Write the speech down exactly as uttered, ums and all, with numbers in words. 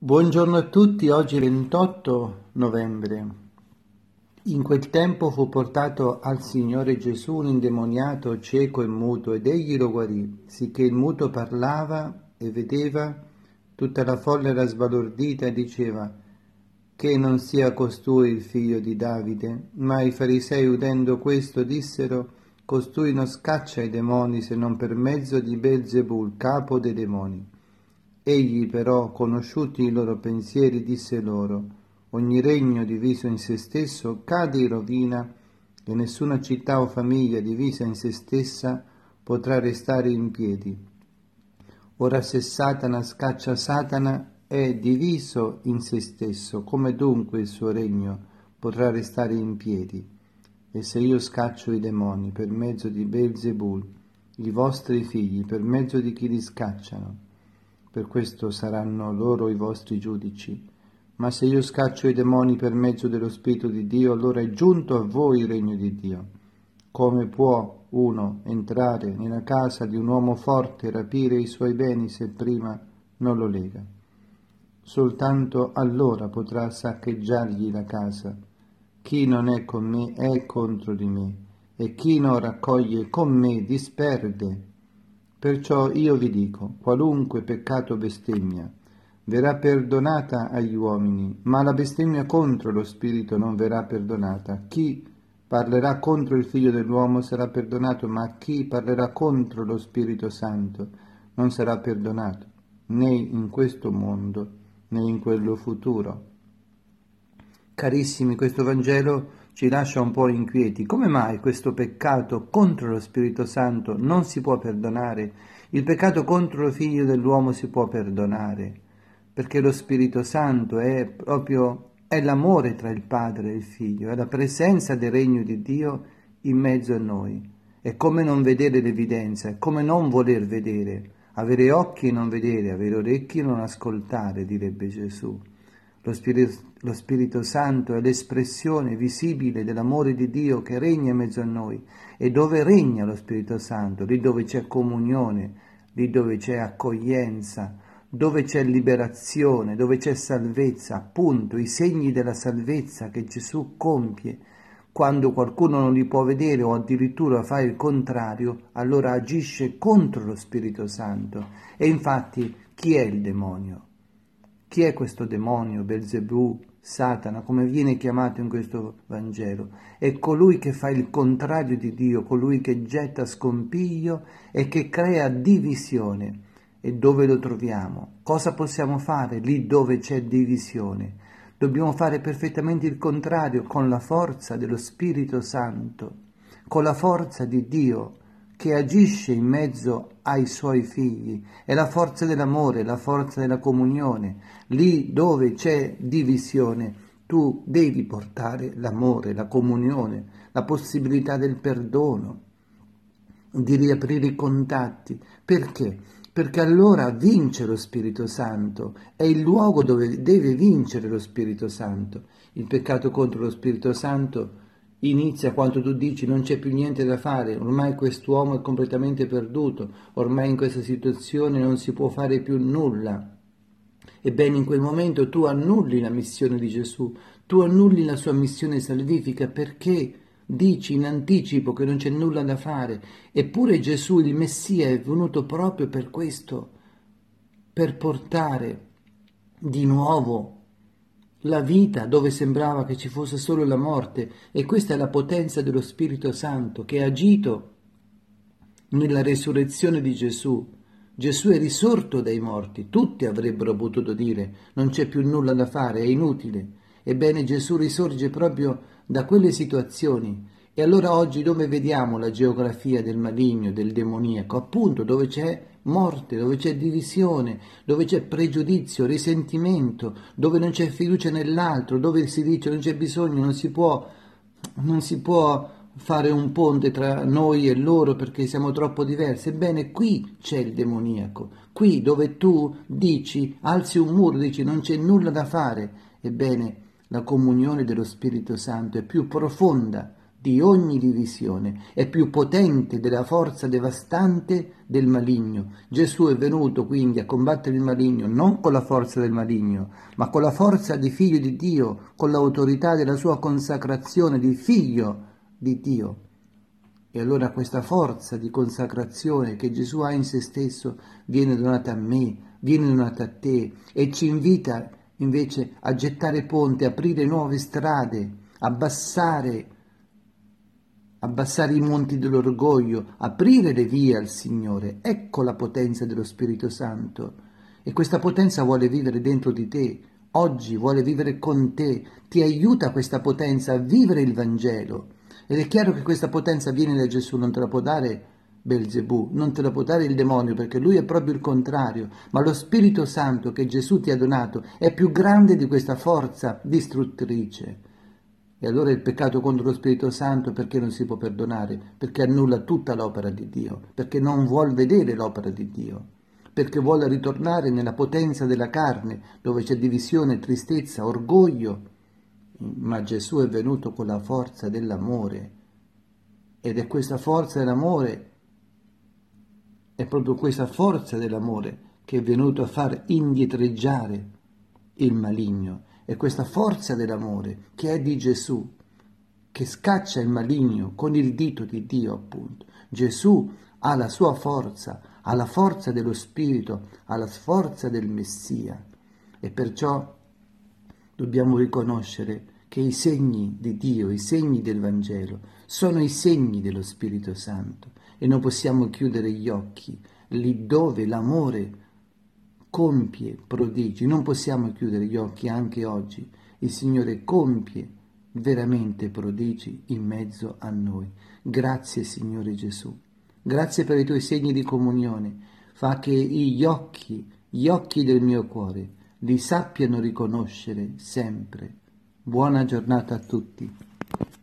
Buongiorno a tutti, oggi ventotto novembre. In quel tempo fu portato al Signore Gesù un indemoniato cieco e muto, ed egli lo guarì, sicché il muto parlava e vedeva. Tutta la folla era sbalordita e diceva: che non sia costui il figlio di Davide? Ma i farisei, udendo questo, dissero: costui non scaccia i demoni se non per mezzo di Belzebul, capo dei demoni. Egli però, conosciuti i loro pensieri, disse loro: ogni regno diviso in se stesso cade in rovina, e nessuna città o famiglia divisa in se stessa potrà restare in piedi. Ora se Satana scaccia Satana, è diviso in se stesso, come dunque il suo regno potrà restare in piedi? E se io scaccio i demoni per mezzo di Belzebul, i vostri figli per mezzo di chi li scacciano? Per questo saranno loro i vostri giudici. Ma se io scaccio i demoni per mezzo dello Spirito di Dio, allora è giunto a voi il regno di Dio. Come può uno entrare nella casa di un uomo forte e rapire i suoi beni se prima non lo lega? Soltanto allora potrà saccheggiargli la casa. Chi non è con me è contro di me, e chi non raccoglie con me disperde. Perciò io vi dico, qualunque peccato bestemmia verrà perdonata agli uomini, ma la bestemmia contro lo Spirito non verrà perdonata. Chi parlerà contro il Figlio dell'uomo sarà perdonato, ma chi parlerà contro lo Spirito Santo non sarà perdonato, né in questo mondo né in quello futuro. Carissimi, questo Vangelo ci lascia un po' inquieti. Come mai questo peccato contro lo Spirito Santo non si può perdonare? Il peccato contro il Figlio dell'uomo si può perdonare, perché lo Spirito Santo è proprio è l'amore tra il Padre e il Figlio, è la presenza del regno di Dio in mezzo a noi. È come non vedere l'evidenza, è come non voler vedere, avere occhi e non vedere, avere orecchi e non ascoltare, direbbe Gesù. Lo Spirito, lo Spirito Santo è l'espressione visibile dell'amore di Dio che regna in mezzo a noi. E dove regna lo Spirito Santo? Lì dove c'è comunione, lì dove c'è accoglienza, dove c'è liberazione, dove c'è salvezza, appunto i segni della salvezza che Gesù compie. Quando qualcuno non li può vedere o addirittura fa il contrario, allora agisce contro lo Spirito Santo. E infatti chi è il demonio? Chi è questo demonio, Belzebù, Satana, come viene chiamato in questo Vangelo? È colui che fa il contrario di Dio, colui che getta scompiglio e che crea divisione. E dove lo troviamo? Cosa possiamo fare lì dove c'è divisione? Dobbiamo fare perfettamente il contrario, con la forza dello Spirito Santo, con la forza di Dio che agisce in mezzo ai suoi figli. È la forza dell'amore, la forza della comunione. Lì dove c'è divisione, tu devi portare l'amore, la comunione, la possibilità del perdono, di riaprire i contatti. Perché? Perché allora vince lo Spirito Santo, è il luogo dove deve vincere lo Spirito Santo. Il peccato contro lo Spirito Santo inizia quando tu dici non c'è più niente da fare, ormai quest'uomo è completamente perduto, ormai in questa situazione non si può fare più nulla. Ebbene, in quel momento tu annulli la missione di Gesù, tu annulli la sua missione salvifica, perché dici in anticipo che non c'è nulla da fare. Eppure Gesù, il Messia, è venuto proprio per questo, per portare di nuovo la vita dove sembrava che ci fosse solo la morte. E questa è la potenza dello Spirito Santo che ha agito nella resurrezione di Gesù. Gesù è risorto dai morti. Tutti avrebbero potuto dire non c'è più nulla da fare, è inutile. Ebbene, Gesù risorge proprio da quelle situazioni. E allora oggi dove vediamo la geografia del maligno, del demoniaco? Appunto dove c'è morte, dove c'è divisione, dove c'è pregiudizio, risentimento, dove non c'è fiducia nell'altro, dove si dice non c'è bisogno, non si può, non si può fare un ponte tra noi e loro perché siamo troppo diversi. Ebbene, qui c'è il demoniaco, qui dove tu dici, alzi un muro, dici non c'è nulla da fare. Ebbene, la comunione dello Spirito Santo è più profonda di ogni divisione, è più potente della forza devastante del maligno. Gesù è venuto quindi a combattere il maligno non con la forza del maligno, ma con la forza di figlio di Dio, con l'autorità della sua consacrazione di figlio di Dio. E allora questa forza di consacrazione che Gesù ha in se stesso viene donata a me, viene donata a te e ci invita invece a gettare ponti, aprire nuove strade, abbassare abbassare i monti dell'orgoglio, aprire le vie al Signore. Ecco la potenza dello Spirito Santo. E questa potenza vuole vivere dentro di te, oggi vuole vivere con te, ti aiuta questa potenza a vivere il Vangelo. Ed è chiaro che questa potenza viene da Gesù, non te la può dare Belzebù, non te la può dare il demonio, perché lui è proprio il contrario, ma lo Spirito Santo che Gesù ti ha donato è più grande di questa forza distruttrice. E allora il peccato contro lo Spirito Santo perché non si può perdonare? Perché annulla tutta l'opera di Dio, perché non vuol vedere l'opera di Dio, perché vuole ritornare nella potenza della carne, dove c'è divisione, tristezza, orgoglio. Ma Gesù è venuto con la forza dell'amore, ed è questa forza dell'amore, è proprio questa forza dell'amore che è venuto a far indietreggiare il maligno. È questa forza dell'amore che è di Gesù, che scaccia il maligno con il dito di Dio, appunto. Gesù ha la sua forza, ha la forza dello Spirito, ha la forza del Messia. E perciò dobbiamo riconoscere che i segni di Dio, i segni del Vangelo, sono i segni dello Spirito Santo e non possiamo chiudere gli occhi lì dove l'amore compie prodigi. Non possiamo chiudere gli occhi anche oggi. Il Signore compie veramente prodigi in mezzo a noi. Grazie Signore Gesù. Grazie per i tuoi segni di comunione. Fa che gli occhi, gli occhi del mio cuore li sappiano riconoscere sempre. Buona giornata a tutti.